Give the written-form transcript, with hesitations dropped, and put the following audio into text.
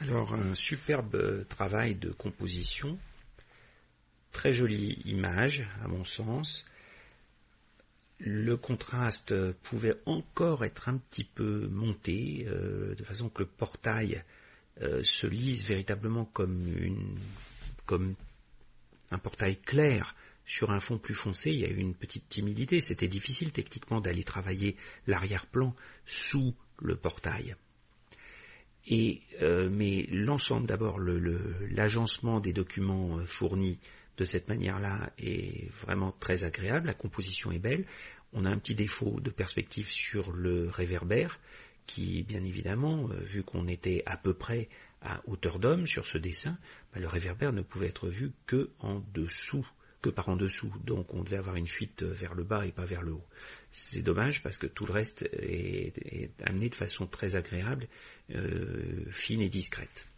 Alors, un superbe travail de composition, très jolie image à mon sens. Le contraste pouvait encore être un petit peu monté, de façon que le portail se lise véritablement comme un portail clair sur un fond plus foncé. Il y a eu une petite timidité, c'était difficile techniquement d'aller travailler l'arrière-plan sous le portail. Mais l'ensemble, d'abord, l'agencement des documents fournis de cette manière-là est vraiment très agréable, la composition est belle. On a un petit défaut de perspective sur le réverbère, qui, bien évidemment, vu qu'on était à peu près à hauteur d'homme sur ce dessin, le réverbère ne pouvait être vu que par en dessous. Donc on devait avoir une fuite vers le bas et pas vers le haut. C'est dommage parce que tout le reste est amené de façon très agréable, fine et discrète.